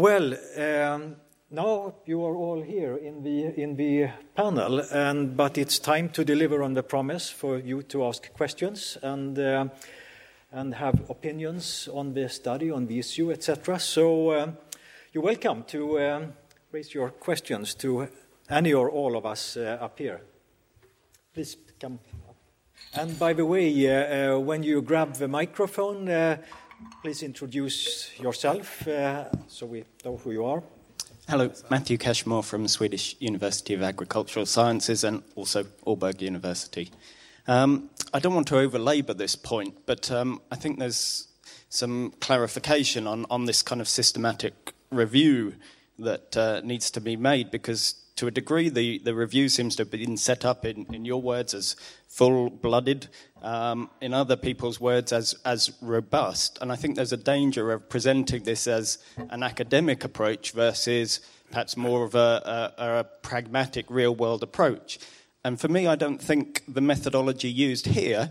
Well, now you are all here in the panel, but it's time to deliver on the promise for you to ask questions and have opinions on the study, on the issue, etc. So you're welcome to raise your questions to any or all of us up here. Please come up. And by the way, when you grab the microphone, please introduce yourself so we know who you are. Hello, Matthew Cashmore from Swedish University of Agricultural Sciences and also Aalborg University. I don't want to overlabour this point, but I think there's some clarification on this kind of systematic review that needs to be made, because to a degree the review seems to have been set up, in your words, as full-blooded, in other people's words as robust. And I think there's a danger of presenting this as an academic approach versus perhaps more of a pragmatic real-world approach. And for me, I don't think the methodology used here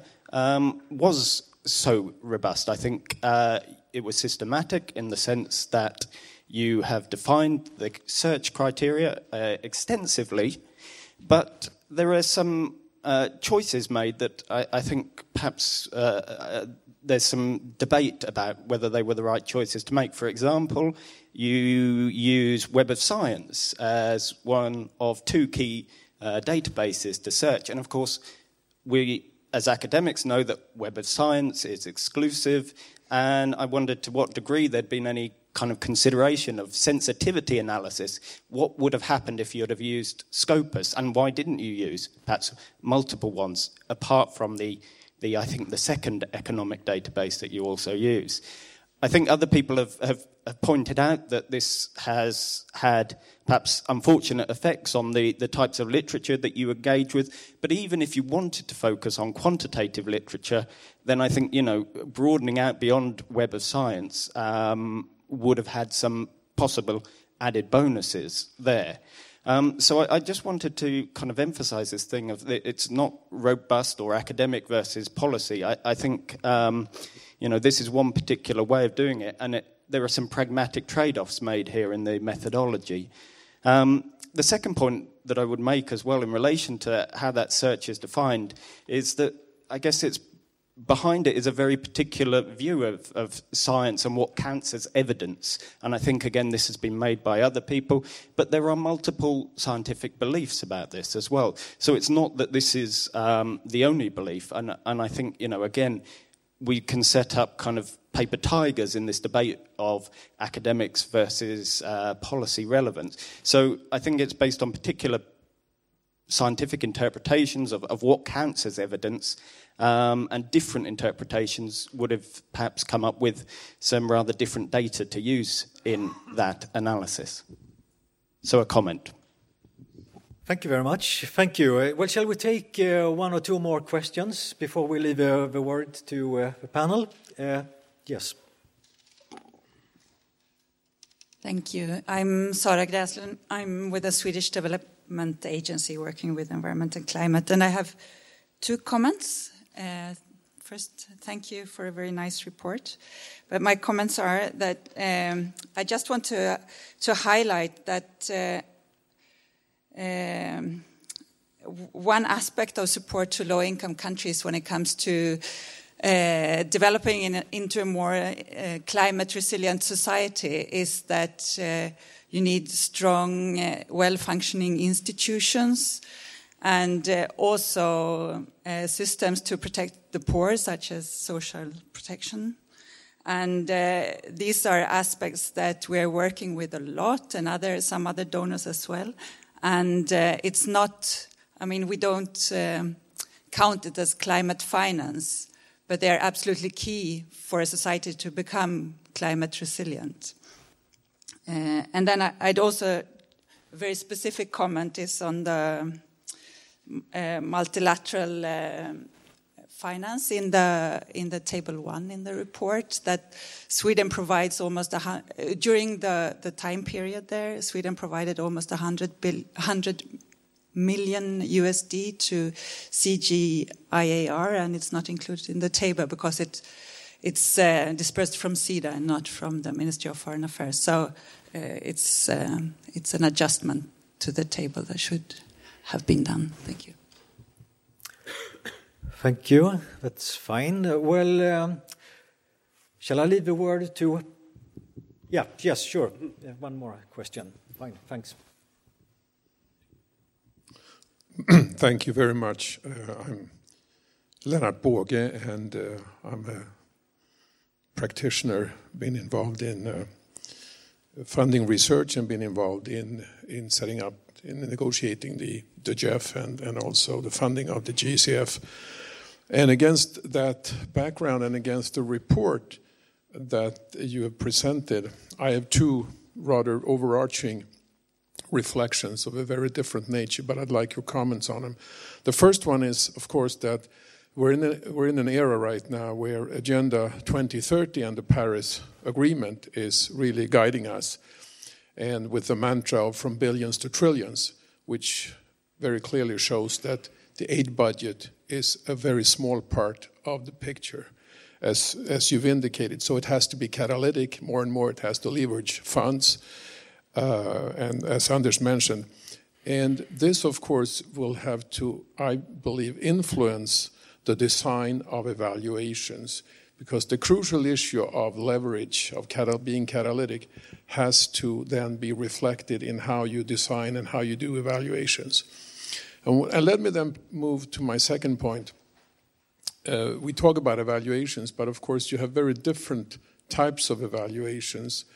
was so robust. I think it was systematic in the sense that you have defined the search criteria extensively, but there are some choices made that I think perhaps there's some debate about whether they were the right choices to make. For example, you use Web of Science as one of two key databases to search. And of course, we as academics know that Web of Science is exclusive, and I wondered to what degree there'd been any kind of consideration of sensitivity analysis. What would have happened if you would have used Scopus, and why didn't you use perhaps multiple ones, apart from the I think the second economic database that you also use? I think other people have pointed out that this has had perhaps unfortunate effects on the types of literature that you engage with. But even if you wanted to focus on quantitative literature, then I think, broadening out beyond Web of Science would have had some possible added bonuses there. So I just wanted to kind of emphasize this thing of it's not robust or academic versus policy. I think, this is one particular way of doing it, and there are some pragmatic trade-offs made here in the methodology. The second point that I would make as well in relation to how that search is defined is that I guess it's behind it is a very particular view of science and what counts as evidence. And I think, again, this has been made by other people, but there are multiple scientific beliefs about this as well. So it's not that this is the only belief. And I think, again, we can set up kind of paper tigers in this debate of academics versus policy relevance. So I think it's based on particular scientific interpretations of what counts as evidence, and different interpretations would have perhaps come up with some rather different data to use in that analysis. So a comment. Thank you very much. Thank you. Well, shall we take one or two more questions before we leave the word to the panel? Yes. Thank you. I'm Sara Gräslund. I'm with the Swedish Development Agency working with environment and climate, and I have two comments. First, thank you for a very nice report. But my comments are that I just want to highlight that one aspect of support to low-income countries when it comes to developing into a more climate-resilient society is that you need strong, well-functioning institutions and also systems to protect the poor, such as social protection. And these are aspects that we're working with a lot, and some other donors as well. And it's not, we don't count it as climate finance, but they're absolutely key for a society to become climate resilient. And then I'd also, a very specific comment is on the multilateral finance in the table 1 in the report, that Sweden provides almost during the time period there, Sweden provided almost 100 million USD to CGIAR, and it's not included in the table because it's dispersed from SIDA and not from the Ministry of Foreign Affairs. So it's an adjustment to the table that should have been done. Thank you. Thank you. That's fine. Shall I leave the word to... Yes, sure. One more question. Fine, thanks. Thank you very much. I'm Lennart Båge, and I'm a practitioner, been involved in funding research and been involved in setting up, in negotiating the GEF and also the funding of the GCF. And against that background and against the report that you have presented, I have two rather overarching reflections of a very different nature, but I'd like your comments on them. The first one is, of course, that we're in an era right now where Agenda 2030 and the Paris Agreement is really guiding us, and with the mantra of from billions to trillions, which very clearly shows that the aid budget is a very small part of the picture, as you've indicated. So it has to be catalytic. More and more it has to leverage funds, and as Anders mentioned. And this, of course, will have to, I believe, influence the design of evaluations, because the crucial issue of leverage, of being catalytic, has to then be reflected in how you design and how you do evaluations. And let me then move to my second point. We talk about evaluations, but of course you have very different types of evaluations.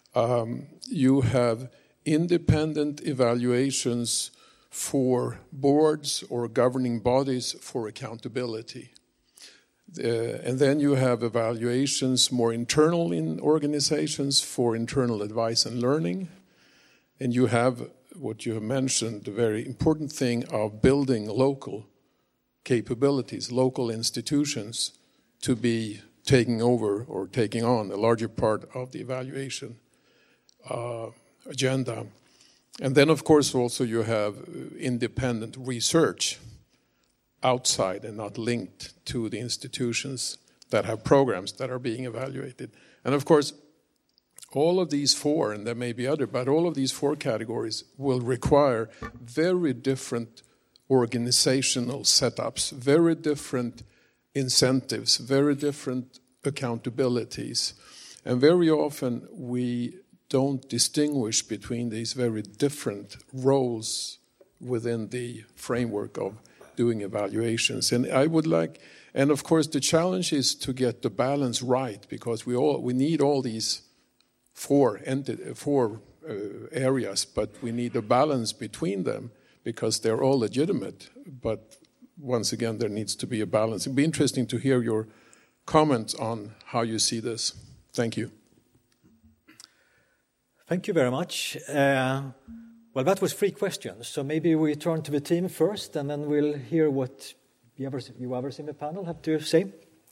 You have independent evaluations for boards or governing bodies for accountability. And then you have evaluations more internal in organizations for internal advice and learning. And you have what you have mentioned, the very important thing of building local capabilities, local institutions to be taking over or taking on a larger part of the evaluation agenda. And then, of course, also you have independent research outside and not linked to the institutions that have programs that are being evaluated. And, of course, all of these four, and there may be other, but all of these four categories will require very different organizational setups, very different incentives, very different accountabilities. And very often we don't distinguish between these very different roles within the framework of doing evaluations. And I would like, and of course the challenge is to get the balance right, because we need all these four areas, but we need a balance between them because they're all legitimate. But once again, there needs to be a balance. It'd be interesting to hear your comments on how you see this. Thank you. Thank you very much. Well, that was 3 questions, so maybe we turn to the team first, and then we'll hear what you others in the panel have to say.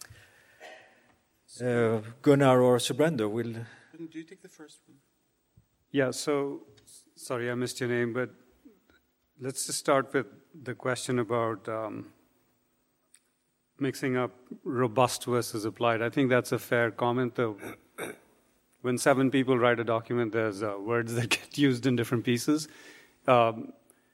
Gunnar or Subrendra will... Do you take the first one? Yeah, so, sorry I missed your name, but let's just start with the question about mixing up robust versus applied. I think that's a fair comment, though. When 7 people write a document, there's words that get used in different pieces. So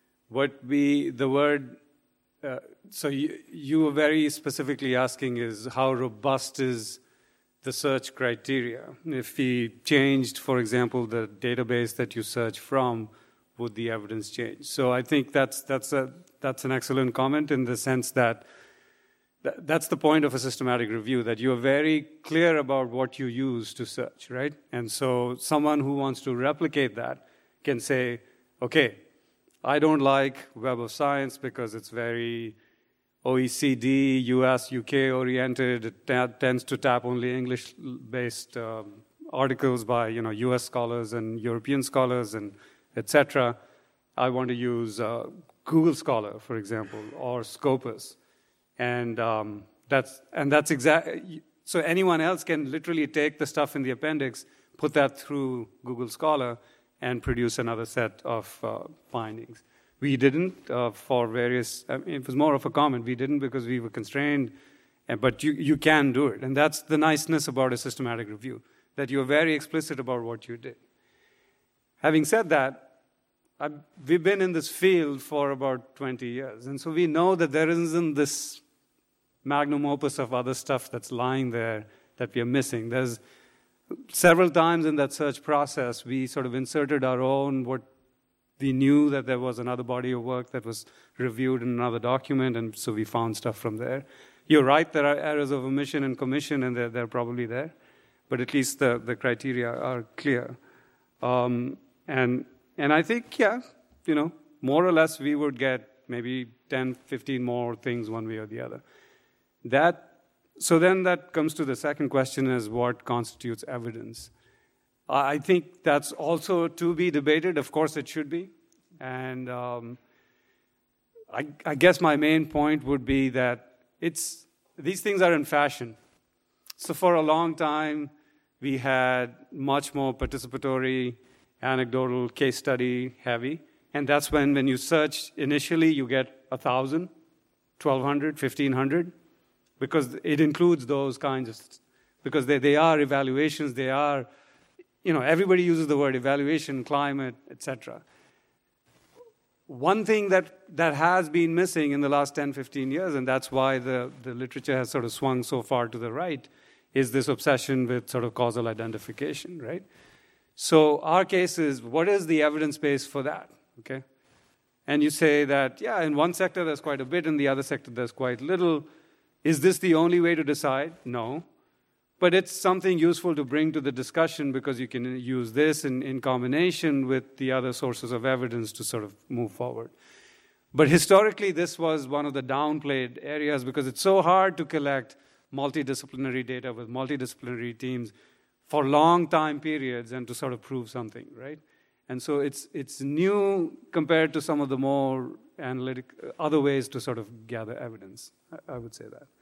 you were very specifically asking is how robust is the search criteria? If we changed, for example, the database that you search from, would the evidence change? So I think that's an excellent comment in the sense that that's the point of a systematic review, that you're very clear about what you use to search, right? And so someone who wants to replicate that can say, okay, I don't like Web of Science because it's very OECD, US, UK oriented. It tends to tap only English-based articles by US scholars and European scholars and etc. I want to use Google Scholar, for example, or Scopus. And that's exactly, so anyone else can literally take the stuff in the appendix, put that through Google Scholar, and produce another set of findings. We didn't for various, it was more of a comment, we didn't because we were constrained But you can do it. And that's the niceness about a systematic review, that you're very explicit about what you did. Having said that, we've been in this field for about 20 years. And so we know that there isn't this magnum opus of other stuff that's lying there that we are missing. There's several times in that search process, we sort of inserted our own, what we knew that there was another body of work that was reviewed in another document, and so we found stuff from there. You're right, there are errors of omission and commission, and they're probably there. But at least the criteria are clear. And I think, more or less we would get maybe 10, 15 more things one way or the other. So then that comes to the second question, is what constitutes evidence? I think that's also to be debated. Of course it should be. And I guess my main point would be that these things are in fashion. So for a long time, we had much more participatory, anecdotal, case study heavy. And that's when you search initially, you get 1,000, 1,200, 1,500, because it includes those kinds of, because they are evaluations, they are, everybody uses the word evaluation, climate, etc. One thing that has been missing in the last 10, 15 years, and that's why the literature has sort of swung so far to the right, is this obsession with sort of causal identification, right? So our case is, what is the evidence base for that, okay? And you say that, in one sector there's quite a bit, in the other sector there's quite little. Is this the only way to decide? No. But it's something useful to bring to the discussion, because you can use this in combination with the other sources of evidence to sort of move forward. But historically, this was one of the downplayed areas, because it's so hard to collect multidisciplinary data with multidisciplinary teams for long time periods and to sort of prove something, right? And so it's new compared to some of the more analytic other ways to sort of gather evidence. I would say that.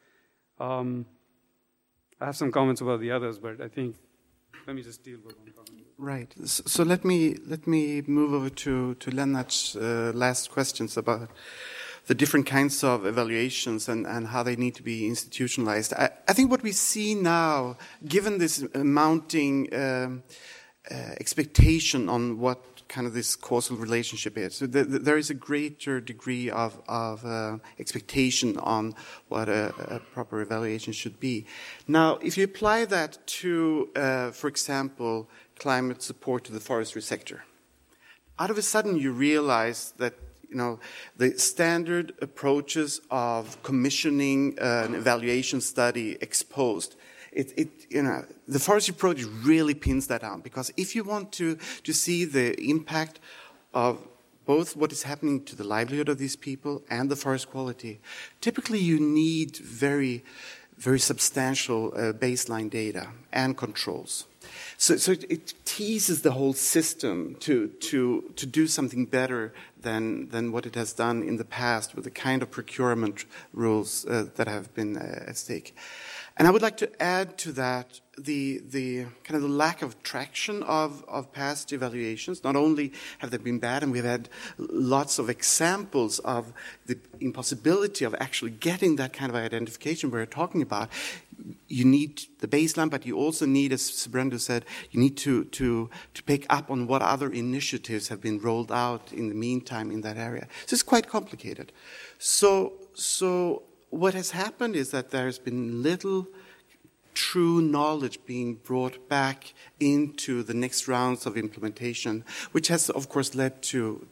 I have some comments about the others, but I think let me just deal with one comment. Right. So let me move over to Lennart's last questions about the different kinds of evaluations and how they need to be institutionalized. I think what we see now, given this mounting expectation on what kind of this causal relationship is, so there is a greater degree of expectation on what a proper evaluation should be. Now, if you apply that to, for example, climate support to the forestry sector, out of a sudden you realize that the standard approaches of commissioning an evaluation study exposed, the forestry approach really pins that down, because if you want to see the impact of both what is happening to the livelihood of these people and the forest quality, typically you need very, very substantial baseline data and controls. So it teases the whole system to do something better than what it has done in the past with the kind of procurement rules that have been at stake. And I would like to add to that the kind of the lack of traction of past evaluations. Not only have they been bad, and we've had lots of examples of the impossibility of actually getting that kind of identification we're talking about. You need the baseline, but you also need, as Subrendhu said, you need to pick up on what other initiatives have been rolled out in the meantime in that area. So it's quite complicated. So what has happened is that there's been little true knowledge being brought back into the next rounds of implementation, which has, of course, led to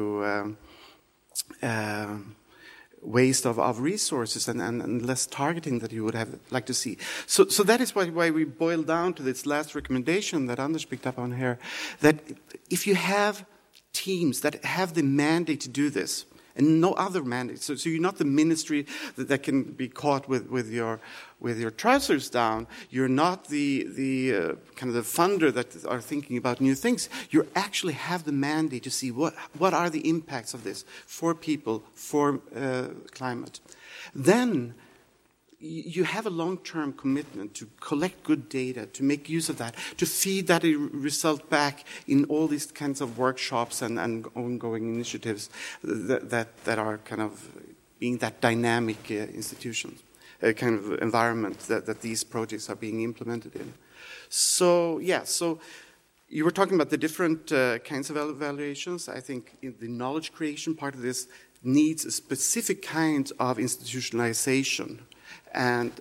waste of resources and less targeting that you would have liked to see. So that is why we boil down to this last recommendation that Anders picked up on here, that if you have teams that have the mandate to do this, and no other mandate. So you're not the ministry that can be caught with your trousers down. You're not the kind of the funder that are thinking about new things. You actually have the mandate to see what are the impacts of this for people, for climate. Then you have a long-term commitment to collect good data, to make use of that, to feed that result back in all these kinds of workshops and ongoing initiatives that are kind of being that dynamic institutions. kind of environment that these projects are being implemented in. So you were talking about the different kinds of evaluations. I think in the knowledge creation part of this needs a specific kind of institutionalization. And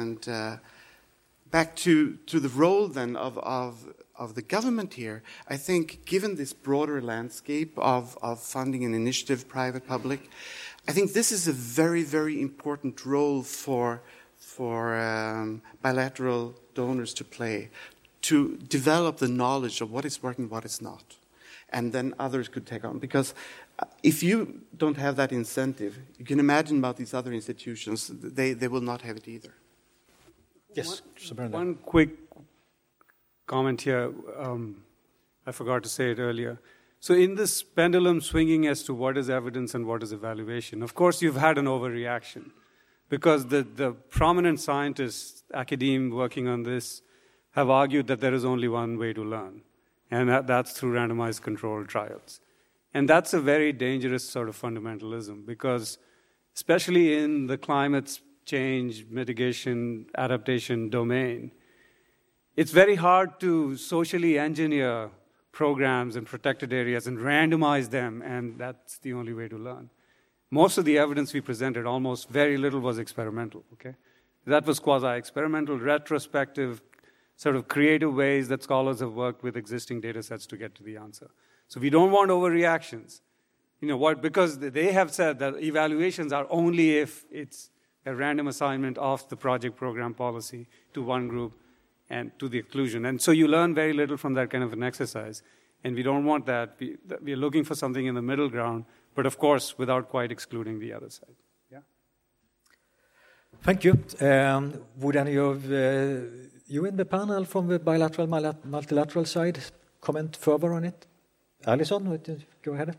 back to the role then of the government here, I think given this broader landscape of funding and initiative, private, public, I think this is a very, very important role for bilateral donors to play, to develop the knowledge of what is working, what is not. And then others could take on. Because if you don't have that incentive, you can imagine about these other institutions, they will not have it either. Yes, one quick comment here. I forgot to say it earlier. So in this pendulum swinging as to what is evidence and what is evaluation, of course you've had an overreaction because the prominent scientists, academe working on this, have argued that there is only one way to learn, and that's through randomized controlled trials. And that's a very dangerous sort of fundamentalism because especially in the climate change, mitigation, adaptation domain, it's very hard to socially engineer programs in protected areas and randomize them, and that's the only way to learn. Most of the evidence we presented, almost very little was experimental, okay? That was quasi-experimental, retrospective, sort of creative ways that scholars have worked with existing data sets to get to the answer. So we don't want overreactions. You know what? Because they have said that evaluations are only if it's a random assignment of the project program policy to one group and to the exclusion. And so you learn very little from that kind of an exercise. And we don't want that. We're looking for something in the middle ground, but of course, without quite excluding the other side. Yeah. Thank you. Would any of you in the panel from the bilateral, multilateral side comment further on it? Alison, go ahead.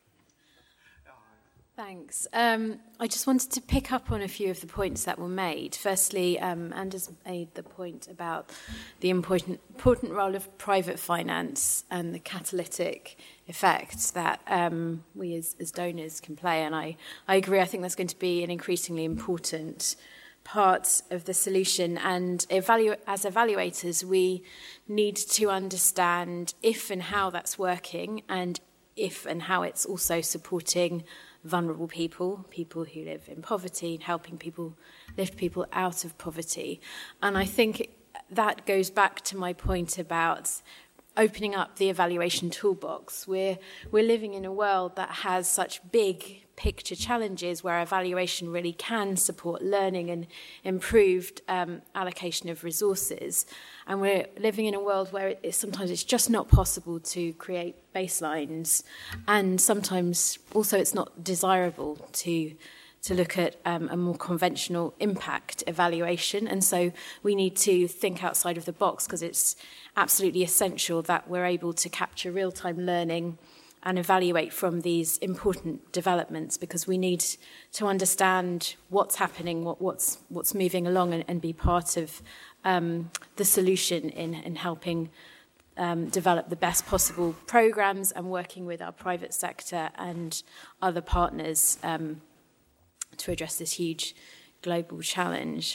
Thanks. I just wanted to pick up on a few of the points that were made. Firstly, Anders made the point about the important role of private finance and the catalytic effect that we as donors can play. And I agree, I think that's going to be an increasingly important part of the solution. And as evaluators, we need to understand if and how that's working and if and how it's also supporting vulnerable people who live in poverty, helping people lift people out of poverty. And I think that goes back to my point about opening up the evaluation toolbox. We're living in a world that has such big picture challenges where evaluation really can support learning and improved allocation of resources. And we're living in a world where sometimes it's just not possible to create baselines, and sometimes also it's not desirable to look at a more conventional impact evaluation. And so we need to think outside of the box because it's absolutely essential that we're able to capture real-time learning and evaluate from these important developments, because we need to understand what's happening, what's moving along, and be part of the solution in helping develop the best possible programs and working with our private sector and other partners to address this huge global challenge.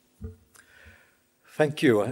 Thank you.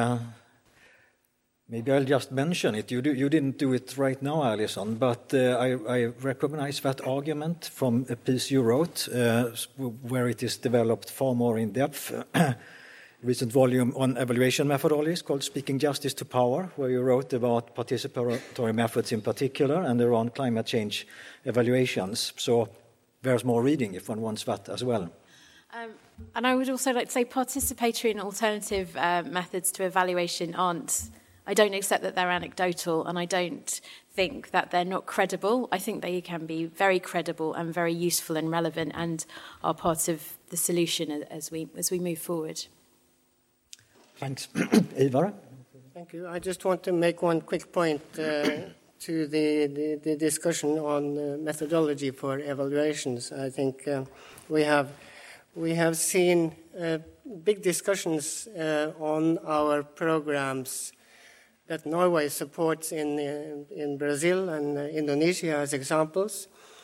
Maybe I'll just mention it. You didn't do it right now, Alison, but I recognize that argument from a piece you wrote, where it is developed far more in depth. Recent volume on evaluation methodologies called Speaking Justice to Power, where you wrote about participatory methods in particular and around climate change evaluations. So there's more reading if one wants that as well. And I would also like to say participatory and alternative methods to evaluation I don't accept that they're anecdotal, and I don't think that they're not credible. I think they can be very credible and very useful and relevant and are part of the solution as we move forward. Thanks. Ivar? Thank you. I just want to make one quick point to the discussion on methodology for evaluations. I think we have seen big discussions on our programs that Norway supports in Brazil and Indonesia as examples,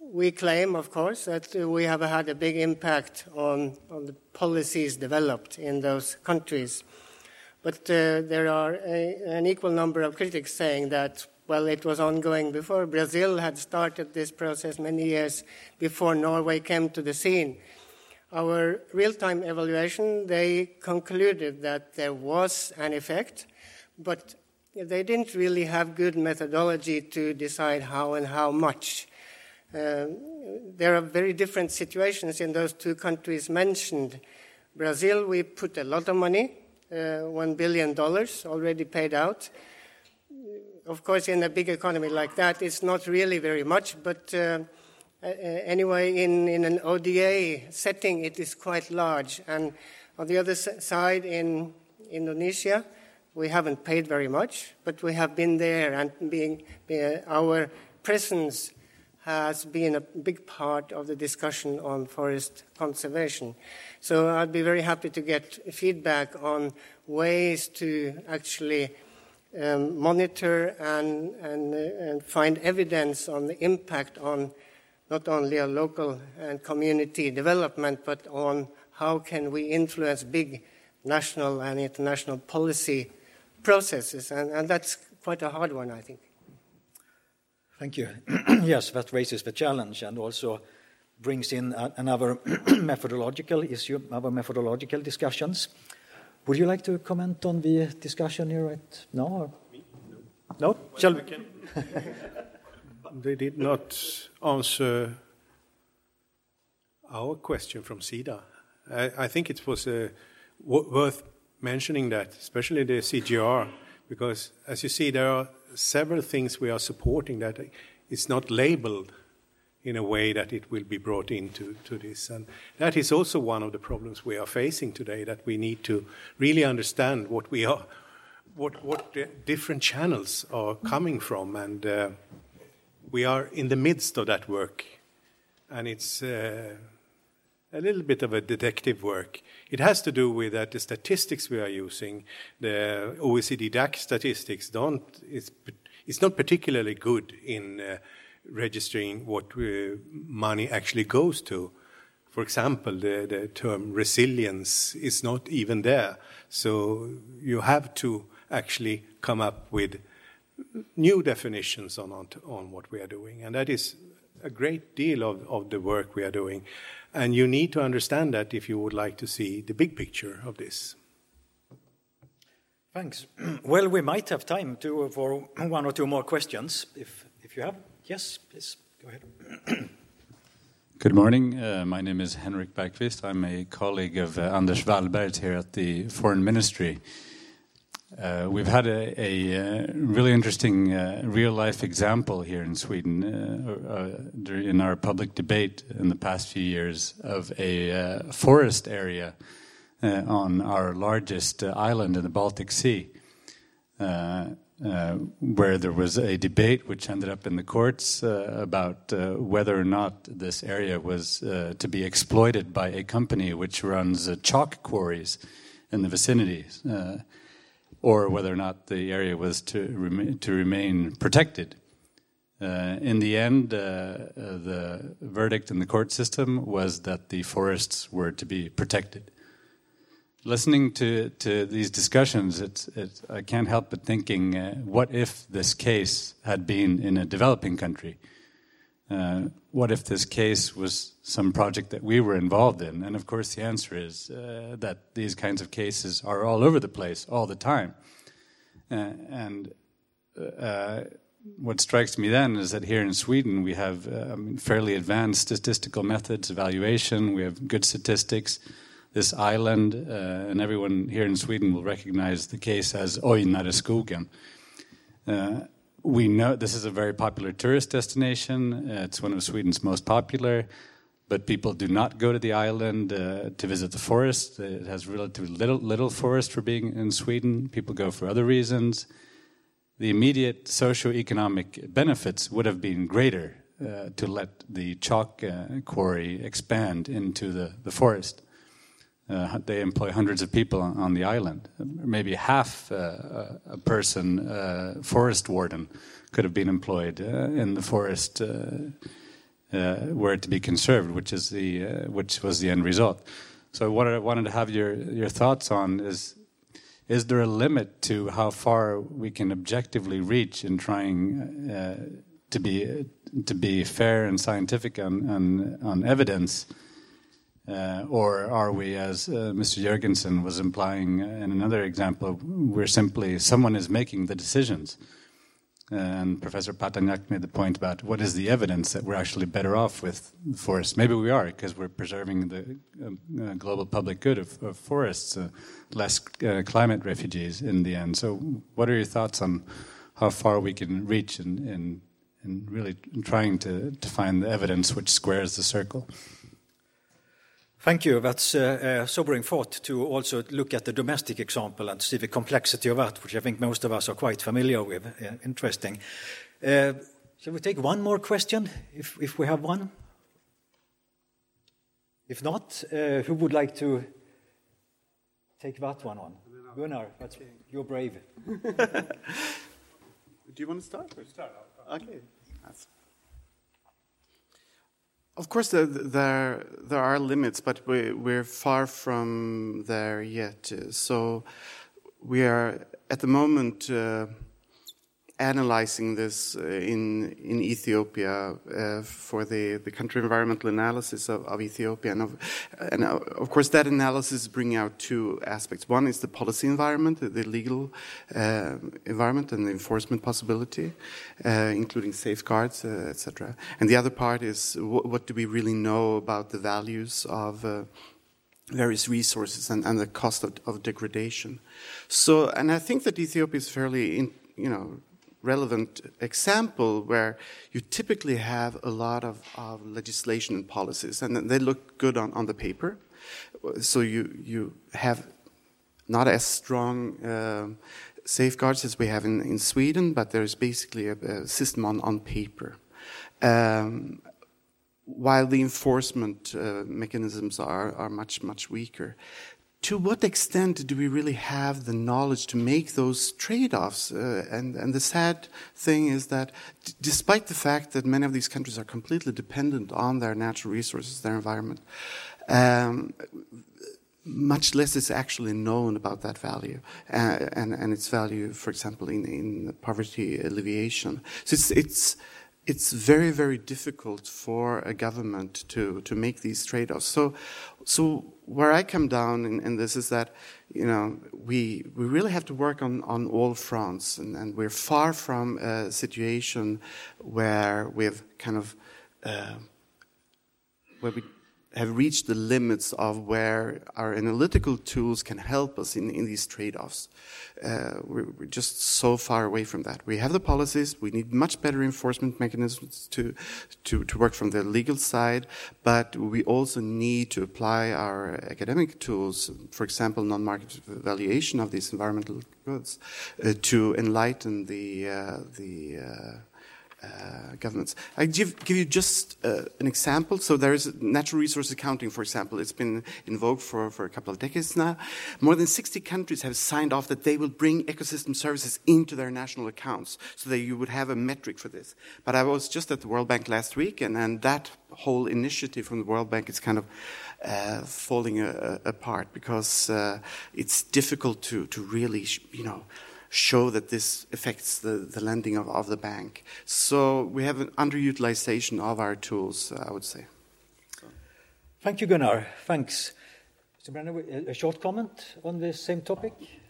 we claim, of course, that we have had a big impact on the policies developed in those countries. But there are an equal number of critics saying that, well, it was ongoing before. Brazil had started this process many years before Norway came to the scene. Our real-time evaluation, they concluded that there was an effect, but they didn't really have good methodology to decide how and how much. There are very different situations in those two countries mentioned. Brazil, we put a lot of money, $1 billion already paid out. Of course, in a big economy like that, it's not really very much, but anyway, in an ODA setting, it is quite large. And on the other side, in Indonesia, we haven't paid very much, but we have been there, and our presence has been a big part of the discussion on forest conservation. So I'd be very happy to get feedback on ways to actually monitor and find evidence on the impact on not only a local and community development, but on how can we influence big national and international policy processes. And that's quite a hard one, I think. Thank you. Yes, that raises the challenge and also brings in another methodological issue, other methodological discussions. Would you like to comment on the discussion here right now? Or? No? Shall we? They did not answer our question from SIDA. I think it was worth mentioning that, especially the CGR, because as you see, there are several things we are supporting that it's not labeled in a way that it will be brought into this. And that is also one of the problems we are facing today, that we need to really understand what we are, what the different channels are coming from. And we are in the midst of that work. And it's a little bit of a detective work. It has to do with that the statistics we are using, the OECD DAC statistics, it's not particularly good in registering what money actually goes to. For example, the term resilience is not even there. So you have to actually come up with new definitions on what we are doing. And that is a great deal of the work we are doing. And you need to understand that if you would like to see the big picture of this. Thanks. Well, we might have time for one or two more questions, if you have. Yes, please, go ahead. Good morning. My name is Henrik Bergqvist. I'm a colleague of Anders Wallberg here at the Foreign Ministry. We've had a really interesting real-life example here in Sweden in our public debate in the past few years of a forest area on our largest island in the Baltic Sea, where there was a debate which ended up in the courts about whether or not this area was to be exploited by a company which runs chalk quarries in the vicinity, or whether or not the area was to remain protected. In the end, the verdict in the court system was that the forests were to be protected. Listening to these discussions, I can't help but thinking, what if this case had been in a developing country? What if this case was some project that we were involved in? And of course the answer is that these kinds of cases are all over the place, all the time. What strikes me then is that here in Sweden we have fairly advanced statistical methods, evaluation, we have good statistics. This island, and everyone here in Sweden will recognize the case as Ojnareskogen. We know this is a very popular tourist destination. It's one of Sweden's most popular, but people do not go to the island to visit the forest. It has relatively little forest for being in Sweden. People go for other reasons. The immediate socio-economic benefits would have been greater to let the chalk quarry expand into the forest. They employ hundreds of people on the island. Maybe half a person, forest warden, could have been employed in the forest were to be conserved, which was the end result. So what I wanted to have your thoughts on is there a limit to how far we can objectively reach in trying to be fair and scientific on evidence, or are we, as Mr. Jørgensen was implying in another example, we're simply someone is making the decisions? And Professor Patagnac made the point about what is the evidence that we're actually better off with forests. Maybe we are, because we're preserving the global public good of forests, less climate refugees in the end. So what are your thoughts on how far we can reach in really trying to find the evidence which squares the circle? Thank you. That's a sobering thought to also look at the domestic example and see the complexity of that, which I think most of us are quite familiar with. Interesting. Shall we take one more question, if we have one? If not, who would like to take that one on? Gunnar, you're brave. Do you want to start? Okay. Of course, there are limits, but we're far from there yet. So we are at the moment analyzing this in Ethiopia for the country environmental analysis of Ethiopia, and of course that analysis is bringing out two aspects. One is the policy environment, the legal environment, and the enforcement possibility, including safeguards, etc. And the other part is what do we really know about the values of various resources and the cost of degradation. So, and I think that Ethiopia is fairly relevant example where you typically have a lot of legislation and policies, and they look good on the paper. So you have not as strong safeguards as we have in Sweden, but there's basically a system on paper. While the enforcement mechanisms are much, much weaker. To what extent do we really have the knowledge to make those trade-offs? And the sad thing is that despite the fact that many of these countries are completely dependent on their natural resources, their environment, much less is actually known about that value and its value, for example, in poverty alleviation. So it's very, very difficult for a government to make these trade-offs. So where I come down in this is that, we really have to work on all fronts, and we're far from a situation where we've kind of where we have reached the limits of where our analytical tools can help us in these trade-offs. We're just so far away from that. We have the policies. We need much better enforcement mechanisms to work from the legal side, but we also need to apply our academic tools, for example, non-market valuation of these environmental goods, to enlighten the governments. I give you just an example. So there is natural resource accounting, for example. It's been in vogue for a couple of decades now. More than 60 countries have signed off that they will bring ecosystem services into their national accounts so that you would have a metric for this. But I was just at the World Bank last week, and that whole initiative from the World Bank is kind of falling apart because it's difficult to really, show that this affects the lending of the bank. So we have an underutilization of our tools, I would say. Thank you, Gunnar. Thanks. Mr. Brenner, a short comment on this same topic?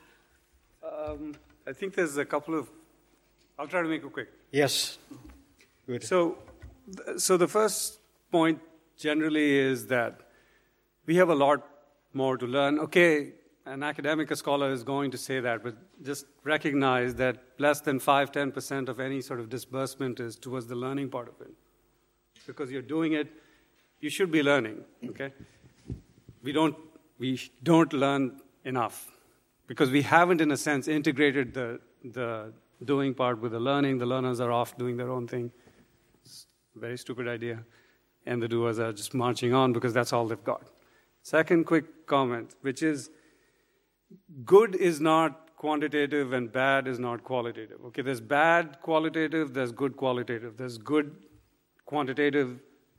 I think there's a couple of... I'll try to make it quick. Yes. Good. So the first point generally is that we have a lot more to learn. Okay, an academic, a scholar is going to say that, but just recognize that less than 5-10% of any sort of disbursement is towards the learning part of it. Because you're doing it, you should be learning, okay? We don't learn enough because we haven't, in a sense, integrated the doing part with the learning. The learners are off doing their own thing. It's a very stupid idea. And the doers are just marching on because that's all they've got. Second quick comment, which is, good is not quantitative and bad is not qualitative. Okay, there's bad qualitative, there's good qualitative. There's good quantitative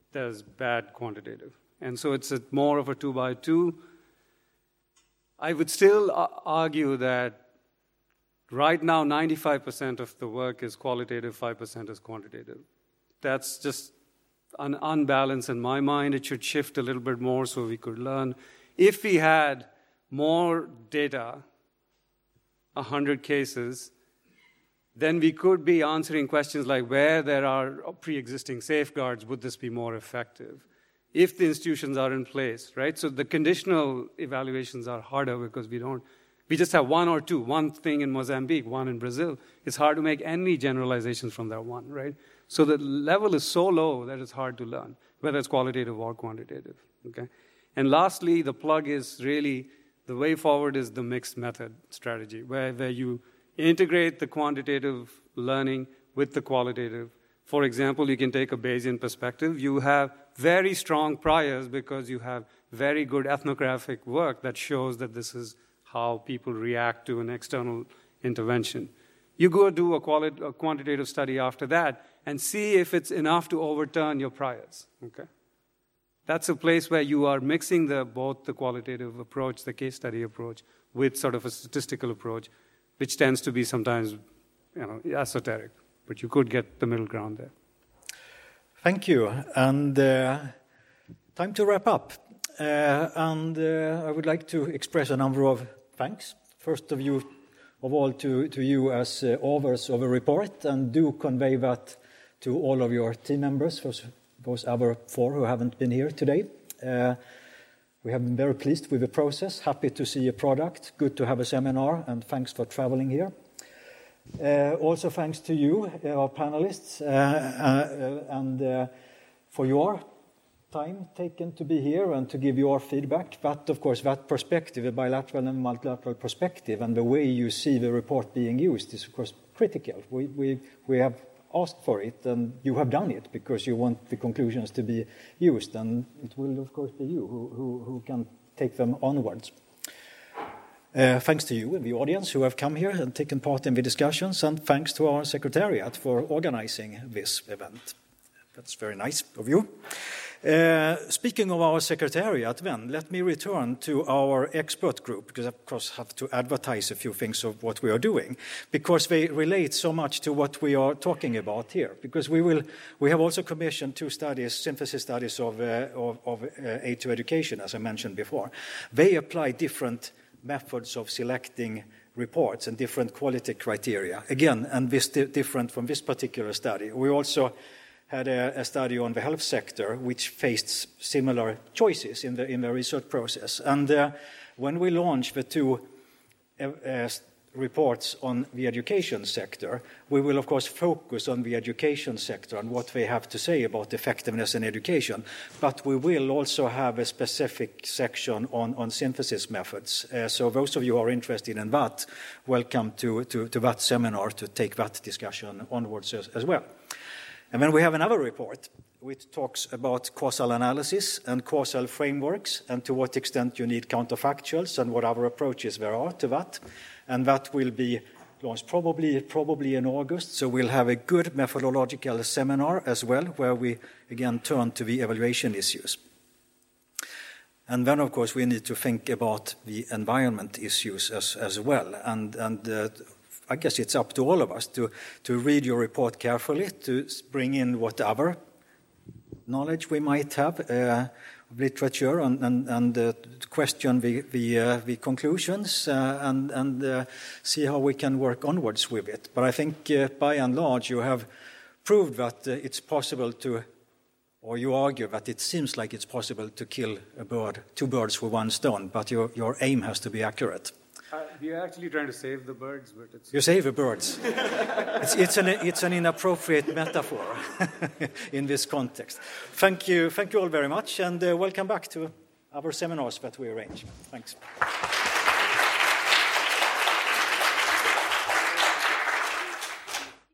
there's bad quantitative. And so it's more of a 2x2. I would still argue that right now 95% of the work is qualitative, 5% is quantitative. That's just an unbalance in my mind. It should shift a little bit more so we could learn. If we had more data, 100 cases, then we could be answering questions like where there are pre-existing safeguards, would this be more effective? If the institutions are in place, right? So the conditional evaluations are harder because we just have one or two, one thing in Mozambique, one in Brazil. It's hard to make any generalizations from that one, right? So the level is so low that it's hard to learn, whether it's qualitative or quantitative, okay? And lastly, the plug is really, the way forward is the mixed method strategy, where you integrate the quantitative learning with the qualitative. For example, you can take a Bayesian perspective. You have very strong priors because you have very good ethnographic work that shows that this is how people react to an external intervention. You go do a quantitative study after that and see if it's enough to overturn your priors, okay? That's a place where you are mixing both the qualitative approach, the case study approach, with sort of a statistical approach, which tends to be sometimes, esoteric. But you could get the middle ground there. Thank you. And time to wrap up. I would like to express a number of thanks. First of all to you as authors of a report, and do convey that to all of your team members, those other 4 who haven't been here today. We have been very pleased with the process, happy to see a product, good to have a seminar, and thanks for traveling here. Also thanks to you, our panelists, and for your time taken to be here and to give your feedback. That, of course, that perspective, a bilateral and multilateral perspective, and the way you see the report being used is, of course, critical. We have asked for it, and you have done it because you want the conclusions to be used, and it will, of course, be you who can take them onwards. Thanks to you and the audience who have come here and taken part in the discussions, and thanks to our Secretariat for organizing this event. That's very nice of you. Speaking of our Secretariat, then, let me return to our expert group, because I, of course, have to advertise a few things of what we are doing, because they relate so much to what we are talking about here. Because we have also commissioned 2 studies, synthesis studies of aid to education, as I mentioned before. They apply different methods of selecting reports and different quality criteria. Again, and this different from this particular study. We also had a study on the health sector which faced similar choices in the research process. And when we launched the 2 reports on the education sector, we will, of course, focus on the education sector and what they have to say about effectiveness in education. But we will also have a specific section on synthesis methods. So those of you who are interested in that, welcome to that seminar to take that discussion onwards as well. And then we have another report which talks about causal analysis and causal frameworks, and to what extent you need counterfactuals and what other approaches there are to that. And that will be launched probably in August. So we'll have a good methodological seminar as well, where we again turn to the evaluation issues. And then, of course, we need to think about the environment issues as well. And I guess it's up to all of us to read your report carefully, to bring in whatever knowledge we might have, literature, and question the conclusions, and see how we can work onwards with it. But I think, by and large, you have proved that it's possible to, or you argue that it seems like it's possible to kill 2 birds with 1 stone, but your aim has to be accurate. We're actually trying to save the birds, but it's... You save the birds. It's an inappropriate metaphor in this context. Thank you all very much, and welcome back to our seminars that we arrange. Thanks.